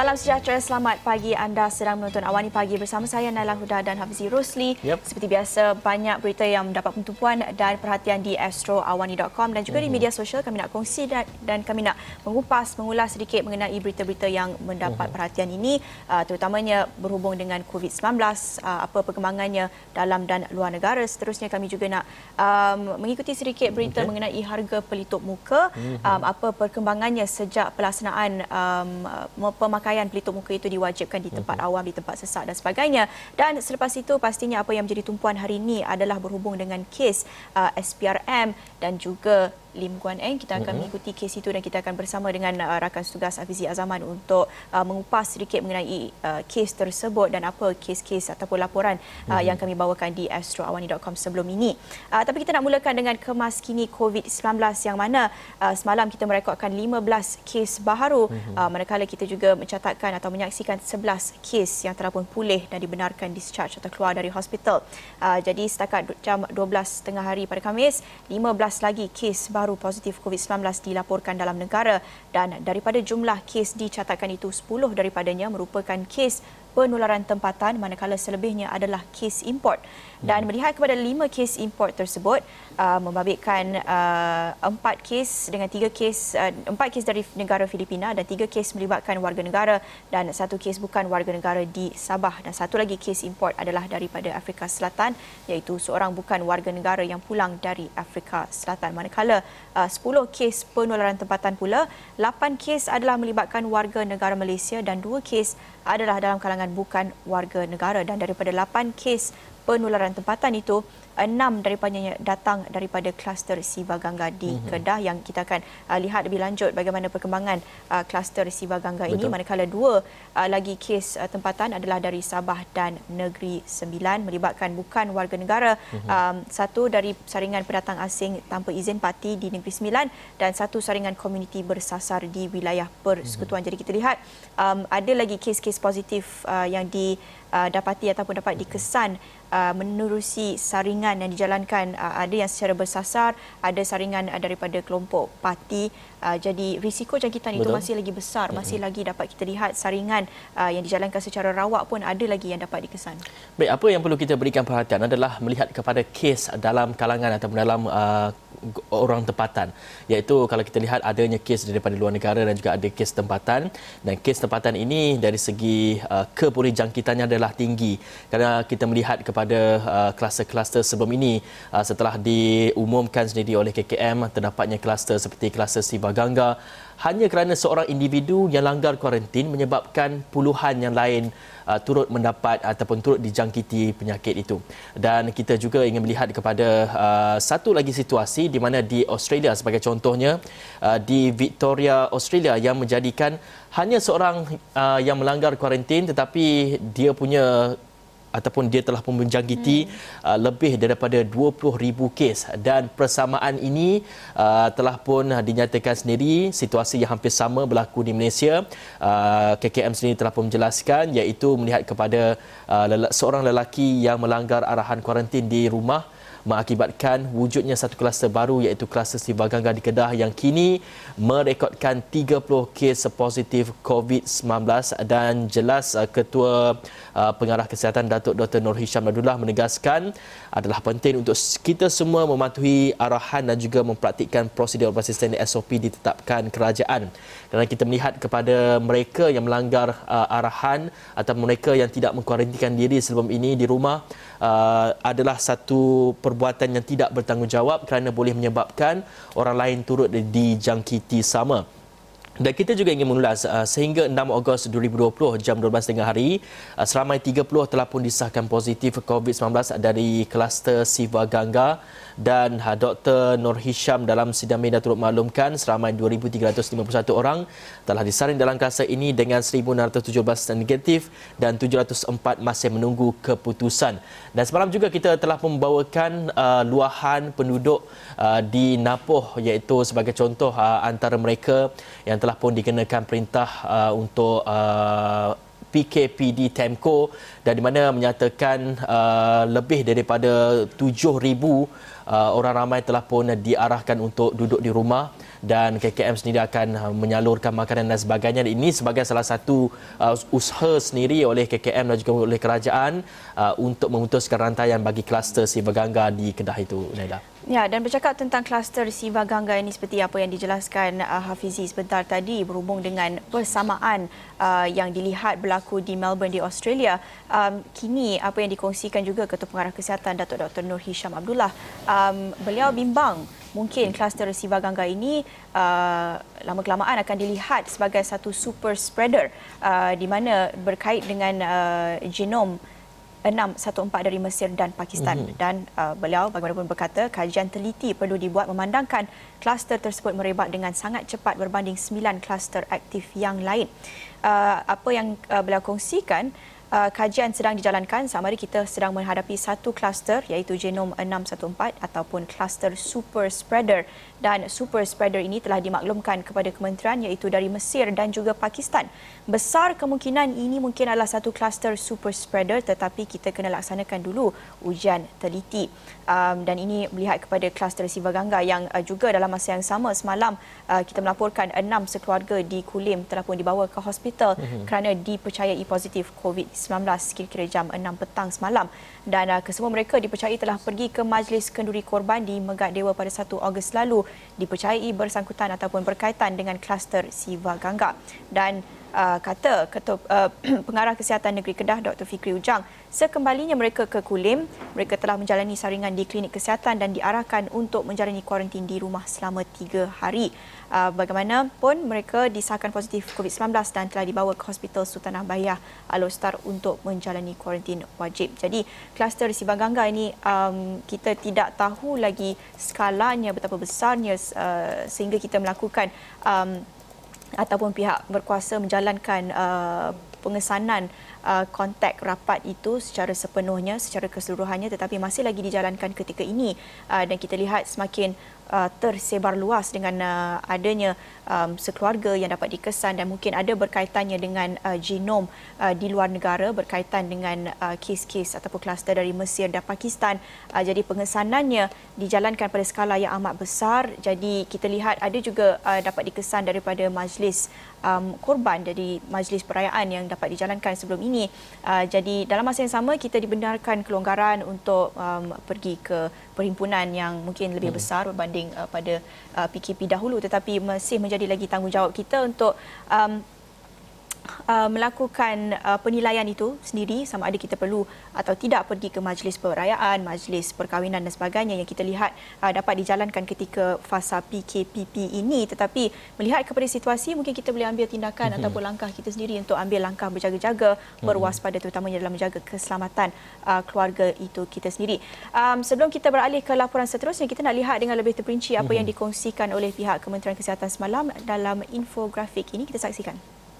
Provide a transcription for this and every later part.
Salam sejahtera, selamat pagi. Anda sedang menonton Awani Pagi bersama saya Naila Huda dan Hafzi Rosli. Seperti biasa, banyak berita yang mendapat tumpuan dan perhatian di astroawani.com dan juga di media sosial. Kami nak kongsi dan kami nak mengulas sedikit mengenai berita-berita yang mendapat perhatian ini, terutamanya berhubung dengan COVID-19, apa perkembangannya dalam dan luar negara. Seterusnya kami juga nak mengikuti sedikit berita mengenai harga pelitup muka, apa perkembangannya sejak pelaksanaan pemakaian pelitup muka itu diwajibkan di tempat awam, di tempat sesak dan sebagainya. Dan selepas itu pastinya apa yang menjadi tumpuan hari ini adalah berhubung dengan kes SPRM dan juga Lim Guan Eng. Kita akan mengikuti kes itu dan kita akan bersama dengan rakan setugas Hafizi Azaman untuk mengupas sedikit mengenai kes tersebut dan apa kes-kes ataupun laporan yang kami bawakan di astroawani.com sebelum ini. Tapi kita nak mulakan dengan kemas kini COVID-19 yang mana semalam kita merekodkan 15 kes baharu, manakala kita juga mencatatkan atau menyaksikan 11 kes yang telah pun pulih dan dibenarkan discharge atau keluar dari hospital. Jadi setakat jam 12.30 hari pada Khamis, 15 lagi kes baru positif COVID-19 dilaporkan dalam negara dan daripada jumlah kes dicatatkan itu 10 daripadanya merupakan kes penularan tempatan, manakala selebihnya adalah kes import. Dan melihat kepada 5 kes import tersebut, membabitkan 4 kes dengan 3 kes, 4 kes dari negara Filipina dan 3 kes melibatkan warga negara dan 1 kes bukan warga negara di Sabah, dan 1 lagi kes import adalah daripada Afrika Selatan, iaitu seorang bukan warga negara yang pulang dari Afrika Selatan. Manakala 10 kes penularan tempatan pula, 8 kes adalah melibatkan warga negara Malaysia dan 2 kes adalah dalam kalangan bukan warga negara. Dan daripada 8 kes penularan tempatan itu, 6 daripadanya datang daripada kluster Siva Gangga di Kedah, yang kita akan lihat lebih lanjut bagaimana perkembangan kluster Siva Gangga ini. Manakala 2 lagi kes tempatan adalah dari Sabah dan Negeri Sembilan melibatkan bukan warga negara, 1 dari saringan pendatang asing tanpa izin parti di Negeri Sembilan dan 1 saringan komuniti bersasar di wilayah Persekutuan. Jadi kita lihat ada lagi kes-kes positif yang didapati ataupun dapat dikesan menerusi saringan yang dijalankan, ada yang secara bersasar, ada saringan daripada kelompok parti. Jadi risiko jangkitan itu masih lagi besar, masih lagi dapat kita lihat saringan yang dijalankan secara rawak pun ada lagi yang dapat dikesan. Baik, apa yang perlu kita berikan perhatian adalah melihat kepada kes dalam kalangan ataupun dalam orang tempatan, iaitu kalau kita lihat adanya kes daripada luar negara dan juga ada kes tempatan, dan kes tempatan ini dari segi keboleh jangkitannya adalah tinggi kerana kita melihat kepada kluster-kluster sebelum ini, setelah diumumkan sendiri oleh KKM terdapatnya kluster seperti kluster Siva Gangga, hanya kerana seorang individu yang langgar kuarantin menyebabkan puluhan yang lain turut mendapat ataupun turut dijangkiti penyakit itu. Dan kita juga ingin melihat kepada satu lagi situasi di mana di Australia sebagai contohnya, di Victoria, Australia, yang menjadikan hanya seorang yang melanggar kuarantin tetapi dia punya ataupun dia telah pun menjangkiti lebih daripada 20,000 kes, dan persamaan ini telah pun dinyatakan sendiri situasi yang hampir sama berlaku di Malaysia. KKM sendiri telah pun menjelaskan, iaitu melihat kepada seorang lelaki yang melanggar arahan kuarantin di rumah mengakibatkan wujudnya satu kluster baru, iaitu kluster Siva Gangga di Kedah yang kini merekodkan 30 kes positif COVID-19. Dan jelas Ketua Pengarah Kesihatan Datuk Dr. Nur Hisham Abdullah menegaskan adalah penting untuk kita semua mematuhi arahan dan juga mempraktikkan prosedur operasi standard SOP ditetapkan kerajaan. Kerana kita melihat kepada mereka yang melanggar arahan atau mereka yang tidak mengkuarantinkan diri sebelum ini di rumah adalah satu perbuatan yang tidak bertanggungjawab kerana boleh menyebabkan orang lain turut dijangkiti sama. Dan kita juga ingin mengulas sehingga 6 Ogos 2020 jam 12.30 hari, seramai 30 telah pun disahkan positif COVID-19 dari kluster Siva Gangga. Dan Dr. Nur Hisham dalam sidang media turut maklumkan seramai 2,351 orang telah disaring dalam kluster ini dengan 1,617 negatif dan 704 masih menunggu keputusan. Dan semalam juga kita telah membawakan luahan penduduk di Napoh, iaitu sebagai contoh antara mereka yang telah pun dikenakan perintah untuk PKPD Temco, dan di mana menyatakan lebih daripada 7,000 orang ramai telah pun diarahkan untuk duduk di rumah dan KKM sendiri akan menyalurkan makanan dan sebagainya. Ini sebagai salah satu usaha sendiri oleh KKM dan juga oleh kerajaan untuk memutuskan rantaian bagi kluster Siva Gangga di Kedah itu, Naila. Ya, dan bercakap tentang kluster Siva Gangga ini seperti apa yang dijelaskan Hafizi sebentar tadi berhubung dengan persamaan yang dilihat berlaku di Melbourne di Australia. Kini apa yang dikongsikan juga Ketua Pengarah Kesihatan Datuk Dr. Nur Hisham Abdullah, beliau bimbang mungkin kluster Siva Gangga ini lama-kelamaan akan dilihat sebagai satu super spreader di mana berkait dengan genom 614 dari Mesir dan Pakistan. Dan beliau bagaimanapun berkata kajian teliti perlu dibuat memandangkan kluster tersebut merebak dengan sangat cepat berbanding 9 kluster aktif yang lain. Apa yang beliau kongsikan, kajian sedang dijalankan sama ada kita sedang menghadapi satu kluster iaitu genom 614 ataupun kluster super spreader, dan super spreader ini telah dimaklumkan kepada kementerian iaitu dari Mesir dan juga Pakistan. Besar kemungkinan ini mungkin adalah satu kluster super spreader, tetapi kita kena laksanakan dulu ujian teliti. Dan ini melihat kepada kluster Siva Gangga yang juga dalam masa yang sama semalam kita melaporkan 6 sekeluarga di Kulim telah pun dibawa ke hospital kerana dipercayai positif COVID-19 kira-kira jam 6 petang semalam. Dan kesemua mereka dipercayai telah pergi ke majlis kenduri korban di Megat Dewa pada 1 Ogos lalu, dipercayai bersangkutan ataupun berkaitan dengan kluster Siva Gangga. Dan kata Ketua Pengarah Kesihatan Negeri Kedah Dr. Fikri Ujang, sekembalinya mereka ke Kulim, mereka telah menjalani saringan di klinik kesihatan dan diarahkan untuk menjalani kuarantin di rumah selama 3 hari. Bagaimanapun mereka disahkan positif COVID-19 dan telah dibawa ke Hospital Sultanah Bayah Al-Ostar untuk menjalani kuarantin wajib. Jadi kluster Siva Gangga ini kita tidak tahu lagi skalanya betapa besarnya sehingga kita melakukan ataupun pihak berkuasa menjalankan pengesanan kontak rapat itu secara sepenuhnya, secara keseluruhannya, tetapi masih lagi dijalankan ketika ini. Dan kita lihat semakin tersebar luas dengan adanya sekeluarga yang dapat dikesan dan mungkin ada berkaitannya dengan genom di luar negara berkaitan dengan kes-kes ataupun kluster dari Mesir dan Pakistan. Jadi pengesanannya dijalankan pada skala yang amat besar. Jadi kita lihat ada juga dapat dikesan daripada majlis korban, jadi majlis perayaan yang dapat dijalankan sebelum ini. Jadi dalam masa yang sama kita dibenarkan kelonggaran untuk pergi ke perhimpunan yang mungkin lebih besar berbanding pada PKP dahulu, tetapi masih menjadi lagi tanggungjawab kita untuk melakukan penilaian itu sendiri sama ada kita perlu atau tidak pergi ke majlis perayaan, majlis perkahwinan dan sebagainya yang kita lihat dapat dijalankan ketika fasa PKPP ini. Tetapi melihat kepada situasi, mungkin kita boleh ambil tindakan ataupun langkah kita sendiri untuk ambil langkah berjaga-jaga, berwaspada terutamanya dalam menjaga keselamatan keluarga itu kita sendiri. Sebelum kita beralih ke laporan seterusnya, kita nak lihat dengan lebih terperinci apa yang dikongsikan oleh pihak Kementerian Kesihatan semalam dalam infografik ini. Kita saksikan.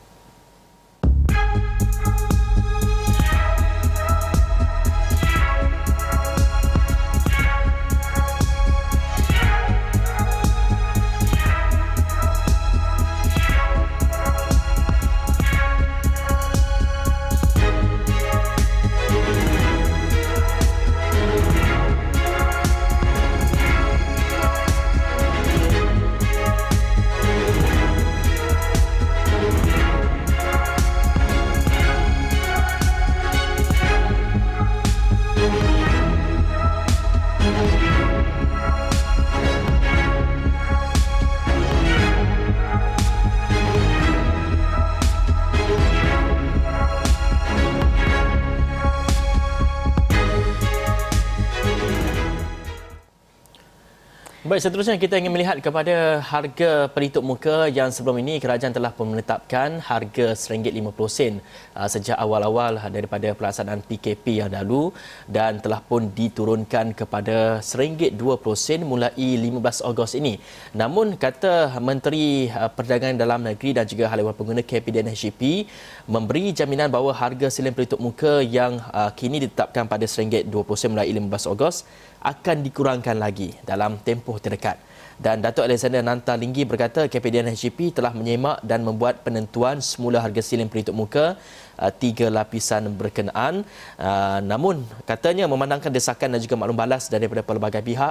Baik, seterusnya kita ingin melihat kepada harga pelitup muka yang sebelum ini kerajaan telah menetapkan harga RM1.50 sejak awal-awal daripada pelaksanaan PKP yang lalu dan telah pun diturunkan kepada RM1.20 mulai 15 Ogos ini. Namun kata Menteri Perdagangan Dalam Negeri dan juga Hal Ehwal Pengguna KPDN SGP memberi jaminan bahawa harga silen pelitup muka yang kini ditetapkan pada RM1.20 mulai 15 Ogos akan dikurangkan lagi dalam tempoh terdekat. Dan Datuk Alexander Nantalinggi berkata KPDN SGP telah menyemak dan membuat penentuan semula harga silen pelitup muka 3 lapisan berkenaan. Namun katanya memandangkan desakan dan juga maklum balas daripada pelbagai pihak,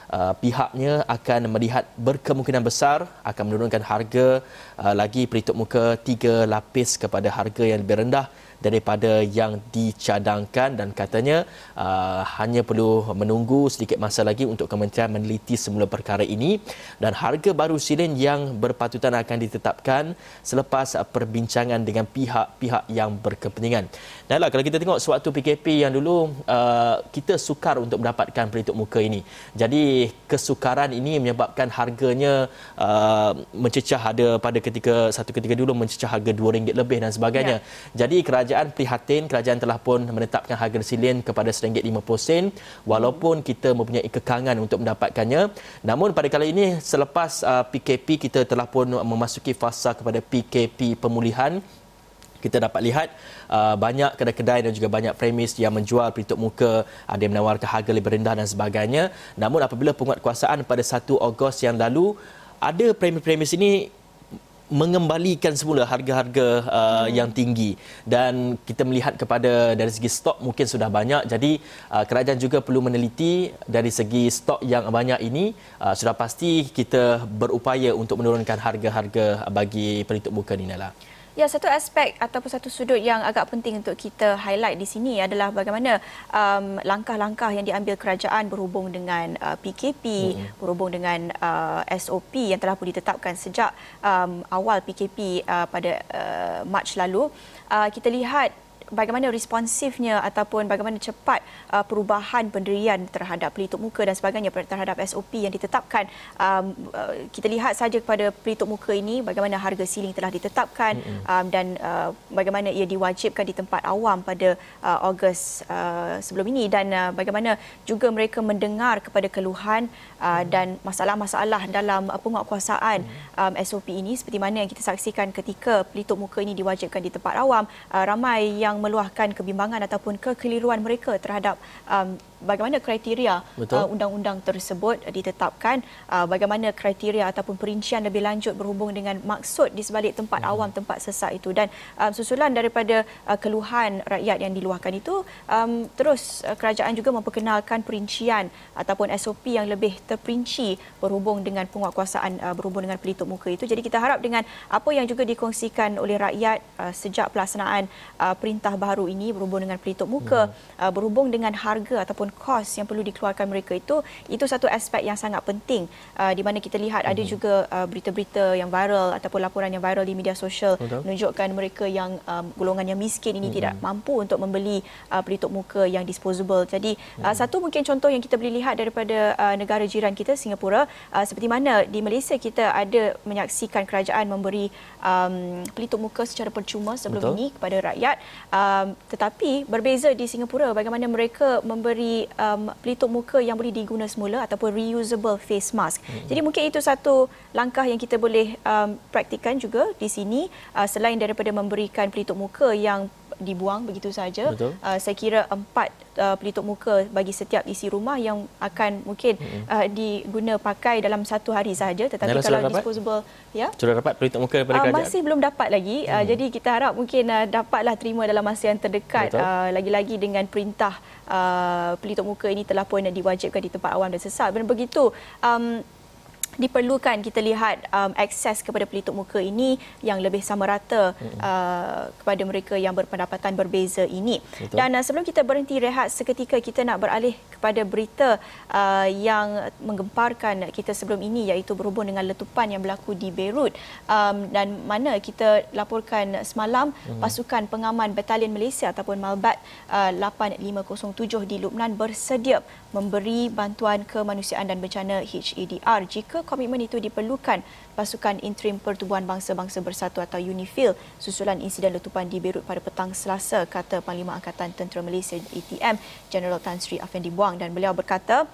pihaknya akan melihat berkemungkinan besar akan menurunkan harga lagi pelitup muka 3 lapis kepada harga yang lebih rendah daripada yang dicadangkan, dan katanya hanya perlu menunggu sedikit masa lagi untuk kementerian meneliti semula perkara ini, dan harga baru silin yang berpatutan akan ditetapkan selepas perbincangan dengan pihak-pihak yang berkepentingan. Dahlah, kalau kita tengok sewaktu PKP yang dulu kita sukar untuk mendapatkan pelitup muka ini. Jadi kesukaran ini menyebabkan harganya mencecah, ada pada satu ketika dulu mencecah harga RM2 lebih dan sebagainya. Jadi kerajaan prihatin, kerajaan telah pun menetapkan harga silin kepada RM1.50 walaupun kita mempunyai kekangan untuk mendapatkannya. Namun pada kali ini selepas PKP, kita telah pun memasuki fasa kepada PKP pemulihan. Kita dapat lihat banyak kedai-kedai dan juga banyak premis yang menjual pelitup muka, ada yang menawarkan harga lebih rendah dan sebagainya. Namun apabila penguatkuasaan pada 1 Ogos yang lalu, ada premis-premis ini mengembalikan semula harga-harga yang tinggi, dan kita melihat kepada dari segi stok mungkin sudah banyak. Jadi kerajaan juga perlu meneliti dari segi stok yang banyak ini. Sudah pasti kita berupaya untuk menurunkan harga-harga bagi pelitup muka ni, Nala. Ya, satu aspek ataupun satu sudut yang agak penting untuk kita highlight di sini adalah bagaimana langkah-langkah yang diambil kerajaan berhubung dengan PKP, berhubung dengan SOP yang telah pun ditetapkan sejak awal PKP pada Mac lalu. Kita lihat bagaimana responsifnya ataupun bagaimana cepat perubahan pendirian terhadap pelitup muka dan sebagainya, terhadap SOP yang ditetapkan. Kita lihat saja kepada pelitup muka ini, bagaimana harga siling telah ditetapkan dan bagaimana ia diwajibkan di tempat awam pada Ogos sebelum ini, dan bagaimana juga mereka mendengar kepada keluhan dan masalah-masalah dalam penguatkuasaan SOP ini, seperti mana yang kita saksikan ketika pelitup muka ini diwajibkan di tempat awam. Ramai yang meluahkan kebimbangan ataupun kekeliruan mereka terhadap bagaimana kriteria undang-undang tersebut ditetapkan, bagaimana kriteria ataupun perincian lebih lanjut berhubung dengan maksud di sebalik tempat awam, tempat sesak itu, dan susulan daripada keluhan rakyat yang diluahkan itu, terus kerajaan juga memperkenalkan perincian ataupun SOP yang lebih terperinci berhubung dengan penguatkuasaan berhubung dengan pelitup muka itu. Jadi kita harap dengan apa yang juga dikongsikan oleh rakyat sejak pelaksanaan perintah baru ini berhubung dengan pelitup muka, berhubung dengan harga ataupun kos yang perlu dikeluarkan mereka, itu satu aspek yang sangat penting, di mana kita lihat ada juga berita-berita yang viral ataupun laporan yang viral di media sosial menunjukkan mereka yang golongan yang miskin ini tidak mampu untuk membeli pelitup muka yang disposable. Jadi satu mungkin contoh yang kita boleh lihat daripada negara jiran kita, Singapura, seperti mana di Malaysia kita ada menyaksikan kerajaan memberi pelitup muka secara percuma sebelum ini kepada rakyat. Tetapi berbeza di Singapura, bagaimana mereka memberi pelitup muka yang boleh diguna semula ataupun reusable face mask. Jadi mungkin itu satu langkah yang kita boleh praktikkan juga di sini, selain daripada memberikan pelitup muka yang dibuang begitu saja. Saya kira 4 pelitup muka bagi setiap isi rumah yang akan mungkin diguna pakai dalam 1 hari sahaja, tetapi kalau disposable, ya. Sudah dapat pelitup muka daripada kerajaan? Masih belum dapat lagi. Jadi kita harap mungkin dapatlah terima dalam masa yang terdekat. Lagi-lagi dengan perintah pelitup muka ini telah pun diwajibkan di tempat awam dan sesak. Dan begitu diperlukan kita lihat akses kepada pelitup muka ini yang lebih sama rata kepada mereka yang berpendapatan berbeza ini. Dan sebelum kita berhenti rehat seketika, kita nak beralih kepada berita yang menggemparkan kita sebelum ini, iaitu berhubung dengan letupan yang berlaku di Beirut, dan mana kita laporkan semalam pasukan pengaman Batalion Malaysia ataupun Malbat 8507 di Lubnan bersedia memberi bantuan kemanusiaan dan bencana HADR jika komitmen itu diperlukan pasukan interim Pertubuhan Bangsa-Bangsa Bersatu atau UNIFIL susulan insiden letupan di Beirut pada petang Selasa, kata Panglima Angkatan Tentera Malaysia ATM Jeneral Tan Sri Afendi Buang. Dan beliau berkata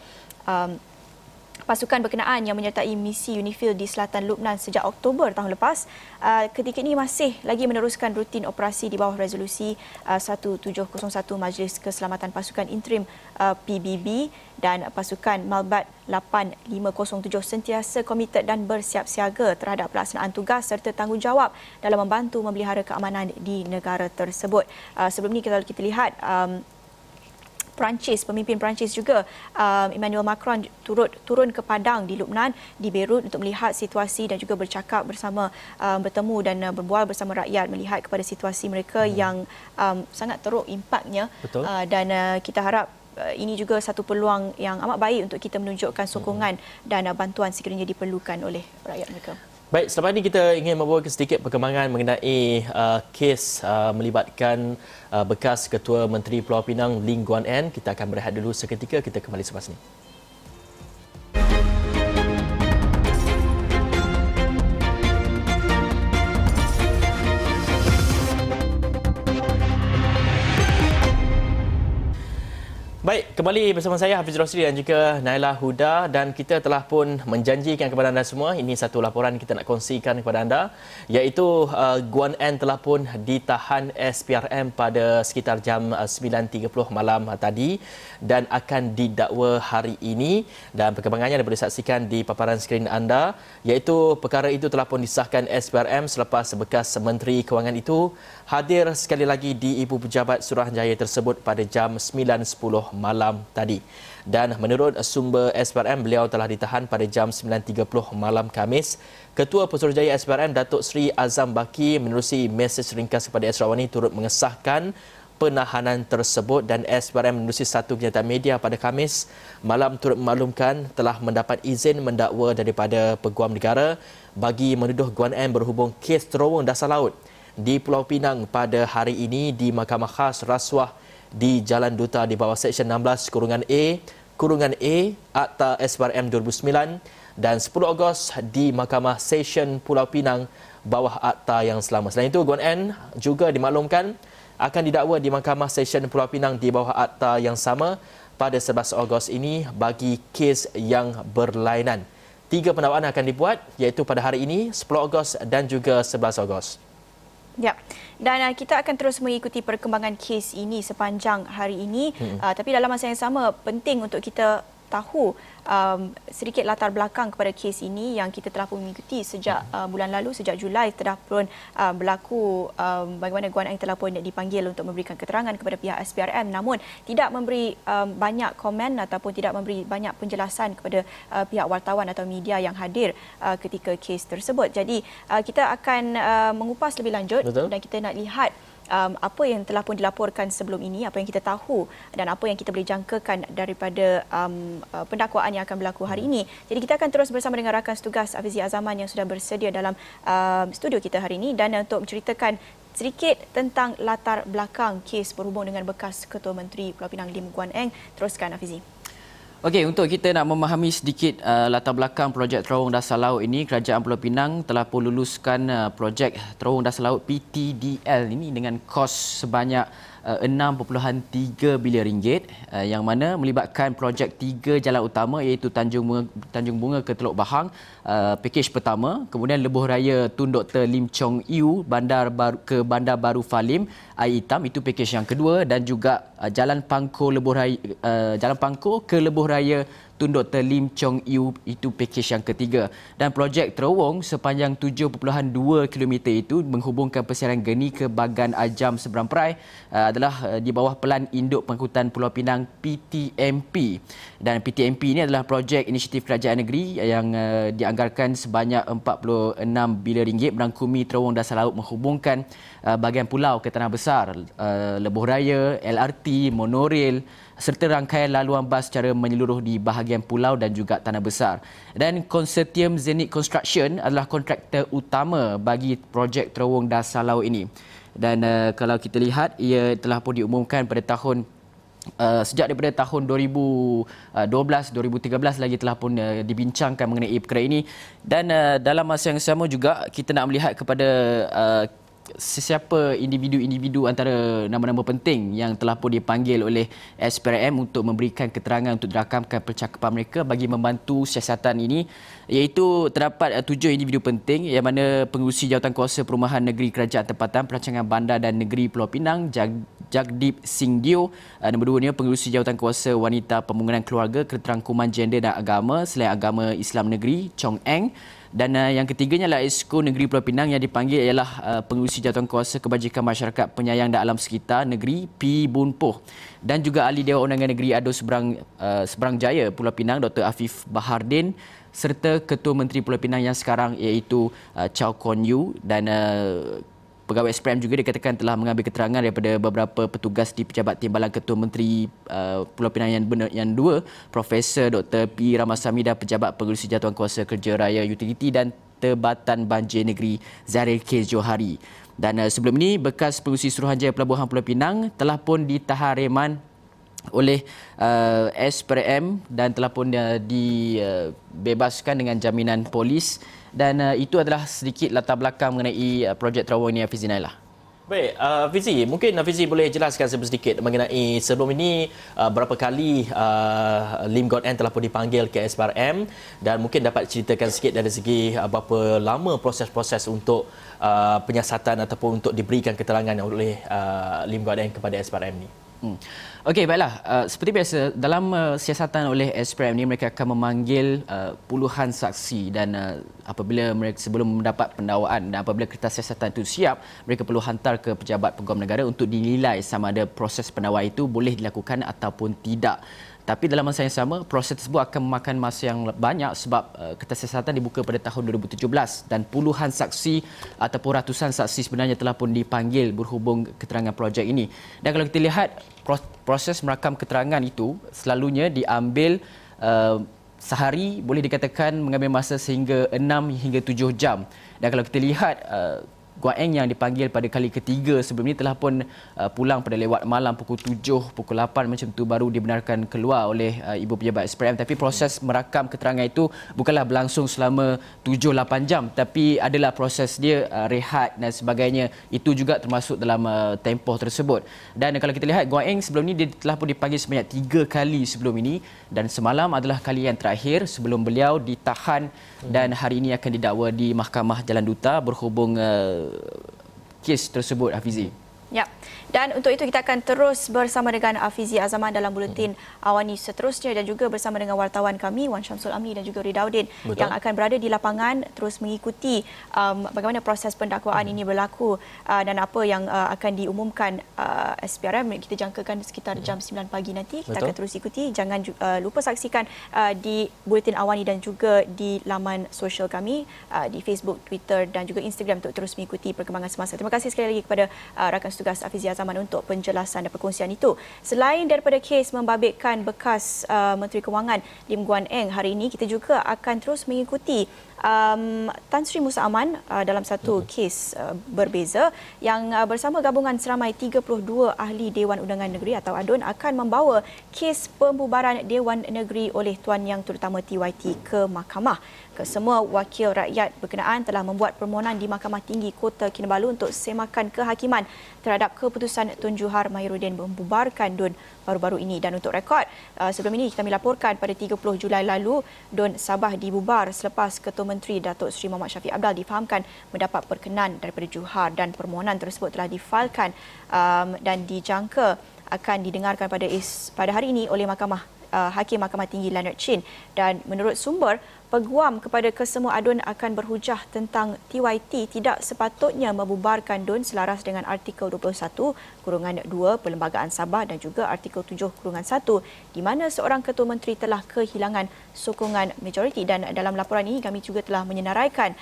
pasukan berkenaan yang menyertai misi UNIFIL di selatan Lubnan sejak Oktober tahun lepas ketika ini masih lagi meneruskan rutin operasi di bawah resolusi 1701 Majlis Keselamatan Pasukan Interim PBB, dan pasukan Malbat 8507 sentiasa komited dan bersiap siaga terhadap pelaksanaan tugas serta tanggungjawab dalam membantu memelihara keamanan di negara tersebut. Sebelum ini kita lihat Perancis, pemimpin Perancis juga Emmanuel Macron turun ke padang di Lebanon, di Beirut untuk melihat situasi dan juga bercakap bersama, bertemu dan berbual bersama rakyat, melihat kepada situasi mereka yang sangat teruk impaknya. Dan kita harap ini juga satu peluang yang amat baik untuk kita menunjukkan sokongan dan bantuan sekiranya diperlukan oleh rakyat mereka. Baik, selepas ini kita ingin membawa sedikit perkembangan mengenai kes melibatkan bekas Ketua Menteri Pulau Pinang Lim Guan Eng. Kita akan berehat dulu seketika, kita kembali selepas ini. Baik, kembali bersama saya Hafiz Rosli dan juga Naila Huda, dan kita telah pun menjanjikan kepada anda semua, ini satu laporan kita nak kongsikan kepada anda, iaitu Guan Eng telah pun ditahan SPRM pada sekitar jam 9.30 malam tadi dan akan didakwa hari ini, dan perkembangannya dapat disaksikan di paparan skrin anda, iaitu perkara itu telah pun disahkan SPRM selepas bekas Menteri Kewangan itu hadir sekali lagi di Ibu Pejabat Suruhanjaya tersebut pada jam 9.10 malam tadi. Dan menurut sumber SPRM, beliau telah ditahan pada jam 9.30 malam Khamis. Ketua Pesuruhjaya SPRM Datuk Seri Azam Baki menerusi mesej ringkas kepada Astro Awani turut mengesahkan penahanan tersebut, dan SPRM menerusi satu kenyataan media pada Khamis malam turut memaklumkan telah mendapat izin mendakwa daripada Peguam Negara bagi menuduh Guan Eng berhubung kes terowong dasar laut di Pulau Pinang pada hari ini di Mahkamah Khas Rasuah di Jalan Duta di bawah Seksyen 16-A Akta SPRM 2009 dan 10 Ogos di Mahkamah Session Pulau Pinang bawah akta yang selama. Selain itu, Guan Eng juga dimaklumkan akan didakwa di Mahkamah Session Pulau Pinang di bawah akta yang sama pada 11 Ogos ini bagi kes yang berlainan. 3 pendakwaan akan dibuat, iaitu pada hari ini, 10 Ogos dan juga 11 Ogos. Ya, dan kita akan terus mengikuti perkembangan kes ini sepanjang hari ini. Tapi dalam masa yang sama, penting untuk kita tahu sedikit latar belakang kepada kes ini yang kita telah pun mengikuti sejak bulan lalu, sejak Julai telah pun berlaku bagaimana Guan Eng telah pun dipanggil untuk memberikan keterangan kepada pihak SPRM, namun tidak memberi banyak komen ataupun tidak memberi banyak penjelasan kepada pihak wartawan atau media yang hadir ketika kes tersebut. Jadi kita akan mengupas lebih lanjut. Dan kita nak lihat apa yang telah pun dilaporkan sebelum ini, apa yang kita tahu dan apa yang kita boleh jangkakan daripada pendakwaan yang akan berlaku hari ini. Jadi kita akan terus bersama dengan rakan setugas Afizi Azaman yang sudah bersedia dalam studio kita hari ini, dan untuk menceritakan sedikit tentang latar belakang kes berhubung dengan bekas Ketua Menteri Pulau Pinang Lim Guan Eng. Teruskan Afizi. Okey, untuk kita nak memahami sedikit latar belakang projek terowong dasar laut ini, Kerajaan Pulau Pinang telah pun luluskan projek terowong dasar laut PTDL ini dengan kos sebanyak 6.3 bilion ringgit, yang mana melibatkan projek 3 jalan utama, iaitu Tanjung Bunga ke Teluk Bahang, pakej pertama, kemudian Lebuh Raya Tun Dr. Lim Chong Yu Bandar Baru Falim Air Hitam, itu pakej yang kedua, dan juga Jalan Pangkor ke Lebuh Raya Tun Dr. Lim Chong Yu, itu pakej yang ketiga. Dan projek terowong sepanjang 7.2 km itu menghubungkan Persiaran Geni ke Bagan Ajam Seberang Perai adalah di bawah Pelan Induk Pengangkutan Pulau Pinang PTMP. Dan PTMP ini adalah projek inisiatif kerajaan negeri yang dianggarkan sebanyak 46 bilion ringgit, merangkumi terowong dasar laut menghubungkan bahagian pulau ke Tanah Besar, Lebuh Raya, LRT, monorail serta rangkaian laluan bas secara menyeluruh di bahagian pulau dan juga Tanah Besar. Dan Konsortium Zenith Construction adalah kontraktor utama bagi projek terowong dasar laut ini. Dan kalau kita lihat, ia telah pun diumumkan pada tahun sejak daripada tahun 2012-2013 lagi telah pun dibincangkan mengenai perkara ini. Dan dalam masa yang sama juga kita nak melihat kepada sesiapa individu-individu antara nama-nama penting yang telah pun dipanggil oleh SPRM untuk memberikan keterangan untuk dirakamkan percakapan mereka bagi membantu siasatan ini, iaitu terdapat 7 individu penting yang mana Pengerusi Jawatankuasa Perumahan Negeri Kerajaan Tempatan, Perancangan Bandar dan Negeri Pulau Pinang, Jagdeep Singh Dio. Nombor 2 ni Pengerusi Jawatan Kuasa Wanita Pembangunan Keluarga, Keterangkuman Gender dan Agama Selain Agama Islam Negeri, Chong Eng. Dan yang ketiganya adalah Esko Negeri Pulau Pinang yang dipanggil ialah Pengerusi Jawatan Kuasa Kebajikan Masyarakat Penyayang dan Alam Sekitar Negeri, P. Bun Poh. Dan juga Ahli Dewan Undangan Negeri Ado Seberang Jaya Pulau Pinang, Dr. Afif Bahardin, serta Ketua Menteri Pulau Pinang yang sekarang iaitu Chow Kon Yu. Dan pegawai SPRM juga dikatakan telah mengambil keterangan daripada beberapa petugas di Pejabat Timbalan Ketua Menteri Pulau Pinang yang dua, Profesor Dr. P. Ramasamy dan Pejabat Pengerusi Jawatan Kuasa Kerja Raya Utiliti dan Tebatan Banjir Negeri Zahiril K. Johari. Dan sebelum ini, bekas Pengerusi Suruhanjaya Pelabuhan Pulau Pinang telah pun ditahan reman oleh SPRM dan telah pun dibebaskan dengan jaminan polis. Dan itu adalah sedikit latar belakang mengenai projek terawang ini, Hafizi Nailah. Baik, Fizi, mungkin Fizi boleh jelaskan sedikit mengenai sebelum ini berapa kali Lim God N telah pun dipanggil ke SPRM, dan mungkin dapat ceritakan sikit dari segi berapa lama proses-proses untuk penyiasatan ataupun untuk diberikan keterangan oleh Lim God N kepada SPRM ni. Okey, baiklah. Seperti biasa, dalam siasatan oleh SPRM ni, mereka akan memanggil puluhan saksi, dan apabila mereka sebelum mendapat pendakwaan dan apabila kertas siasatan itu siap, mereka perlu hantar ke Pejabat Peguam Negara untuk dinilai sama ada proses pendakwaan itu boleh dilakukan ataupun tidak. Tapi dalam masa yang sama, proses tersebut akan memakan masa yang banyak sebab kertas siasatan dibuka pada tahun 2017 dan puluhan saksi ataupun ratusan saksi sebenarnya telah pun dipanggil berhubung keterangan projek ini. Dan kalau kita lihat, proses merakam keterangan itu selalunya diambil sehari, boleh dikatakan mengambil masa sehingga 6 hingga 7 jam. Dan kalau kita lihat, Gua Eng yang dipanggil pada kali ketiga sebelum ini telah pun pulang pada lewat malam pukul 7, pukul 8 macam tu baru dibenarkan keluar oleh Ibu Pejabat SPRM. Tapi proses merakam keterangan itu bukanlah berlangsung selama 7-8 jam, tapi adalah proses dia rehat dan sebagainya. Itu juga termasuk dalam tempoh tersebut. Dan kalau kita lihat, Gua Eng sebelum ini dia telah pun dipanggil sebanyak 3 kali sebelum ini, dan semalam adalah kali yang terakhir sebelum beliau ditahan dan hari ini akan didakwa di Mahkamah Jalan Duta berhubung kes tersebut, Hafizi. Ya. Dan untuk itu kita akan terus bersama dengan Hafizi Azaman dalam buletin Awani seterusnya, dan juga bersama dengan wartawan kami Wan Syamsul Amni dan juga Ridaudin yang akan berada di lapangan terus mengikuti bagaimana proses pendakwaan ini berlaku dan apa yang akan diumumkan SPRM. Kita jangkakan sekitar jam 9 pagi nanti. Kita akan terus ikuti. Jangan lupa saksikan di buletin Awani dan juga di laman sosial kami di Facebook, Twitter dan juga Instagram untuk terus mengikuti perkembangan semasa. Terima kasih sekali lagi kepada rakan tugas Hafizi Azaman untuk penjelasan dan perkongsian itu. Selain daripada kes membabitkan bekas Menteri Kewangan Lim Guan Eng, hari ini kita juga akan terus mengikuti Tan Sri Musa Aman dalam satu kes berbeza yang bersama gabungan seramai 32 ahli Dewan Undangan Negeri atau ADUN akan membawa kes pembubaran Dewan Negeri oleh Tuan Yang Terutama TYT ke mahkamah. Kesemua wakil rakyat berkenaan telah membuat permohonan di Mahkamah Tinggi Kota Kinabalu untuk semakan kehakiman terhadap keputusan Tun Juhar Mahiruddin membubarkan DUN baru-baru ini. Dan untuk rekod, sebelum ini kami laporkan pada 30 Julai lalu DUN Sabah dibubar selepas Ketua Menteri Datuk Seri Muhammad Syafiq Abdal difahamkan mendapat perkenan daripada Juhar, dan permohonan tersebut telah difailkan dan dijangka akan didengarkan pada hari ini oleh Hakim Mahkamah Tinggi Leonard Chin. Dan menurut sumber, peguam kepada kesemua ADUN akan berhujah tentang TYT tidak sepatutnya membubarkan DUN selaras dengan artikel 21/2 Perlembagaan Sabah dan juga artikel 7/1 di mana seorang ketua menteri telah kehilangan sokongan majoriti. Dan dalam laporan ini kami juga telah menyenaraikan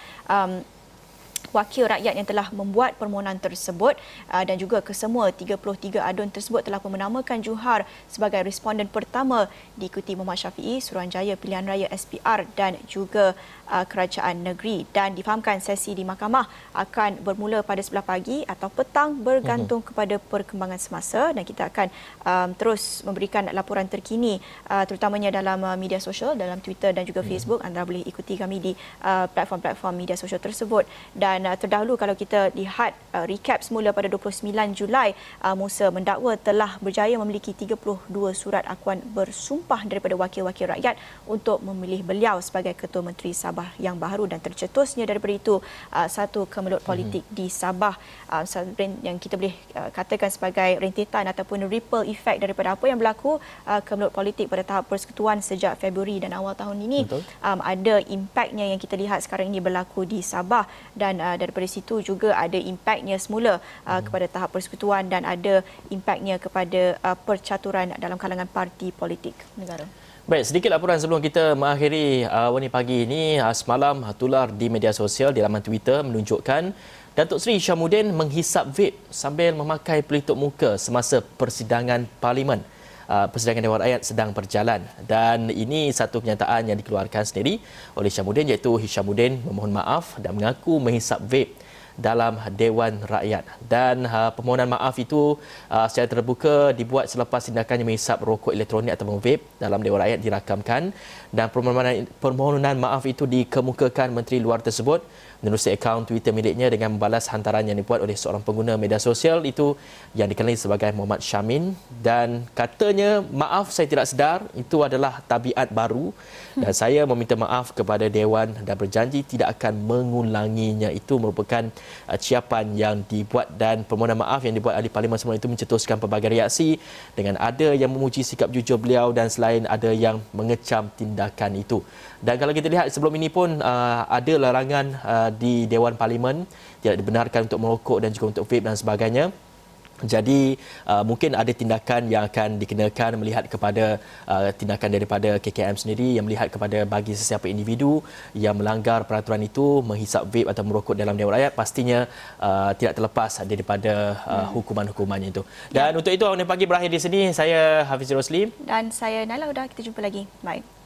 wakil rakyat yang telah membuat permohonan tersebut dan juga kesemua 33 ADUN tersebut telah menamakan Juhar sebagai responden pertama diikuti Muhammad Syafiee, Suruhanjaya Pilihan Raya SPR dan juga Kerajaan Negeri. Dan difahamkan sesi di mahkamah akan bermula pada 11 pagi atau petang bergantung kepada perkembangan semasa, dan kita akan terus memberikan laporan terkini terutamanya dalam media sosial, dalam Twitter dan juga Facebook. Anda boleh ikuti kami di platform-platform media sosial tersebut. Dan Dan terdahulu kalau kita lihat recap semula pada 29 Julai, Musa mendakwa telah berjaya memiliki 32 surat akuan bersumpah daripada wakil-wakil rakyat untuk memilih beliau sebagai Ketua Menteri Sabah yang baru, dan tercetusnya daripada itu satu kemelut politik di Sabah yang kita boleh katakan sebagai rentetan ataupun ripple effect daripada apa yang berlaku kemelut politik pada tahap persekutuan sejak Februari dan awal tahun ini. Ada impaknya yang kita lihat sekarang ini berlaku di Sabah, dan daripada situ juga ada impaknya semula kepada tahap persekutuan dan ada impaknya kepada percaturan dalam kalangan parti politik negara. Baik, sedikit laporan sebelum kita mengakhiri Warni Pagi ini. Semalam tular di media sosial di laman Twitter menunjukkan Datuk Seri Hishamuddin menghisap vape sambil memakai pelitup muka semasa persidangan Parlimen. Persidangan Dewan Rakyat sedang berjalan, dan ini satu kenyataan yang dikeluarkan sendiri oleh Hishamuddin, iaitu Hishamuddin memohon maaf dan mengaku menghisap vape dalam Dewan Rakyat, dan permohonan maaf itu secara terbuka dibuat selepas tindakannya menghisap rokok elektronik atau vape dalam Dewan Rakyat dirakamkan, dan permohonan maaf itu dikemukakan Menteri Luar tersebut menerusi akaun Twitter miliknya dengan membalas hantaran yang dibuat oleh seorang pengguna media sosial itu yang dikenali sebagai Muhammad Syamin, dan katanya, maaf saya tidak sedar, itu adalah tabiat baru dan saya meminta maaf kepada Dewan dan berjanji tidak akan mengulanginya. Itu merupakan ciapan yang dibuat, dan permohonan maaf yang dibuat ahli Parlimen semula itu mencetuskan pelbagai reaksi, dengan ada yang memuji sikap jujur beliau dan selain ada yang mengecam tindakan itu. Dan kalau kita lihat sebelum ini pun ada larangan di Dewan Parlimen, tidak dibenarkan untuk merokok dan juga untuk vape dan sebagainya. Jadi mungkin ada tindakan yang akan dikenakan melihat kepada tindakan daripada KKM sendiri yang melihat kepada bagi sesiapa individu yang melanggar peraturan itu menghisap vape atau merokok dalam Dewan Rakyat, pastinya tidak terlepas daripada hukuman-hukumannya itu. Dan untuk itu Warni Pagi berakhir di sini. Saya Hafiz Rosli dan saya Naila Huda. Kita jumpa lagi. Bye.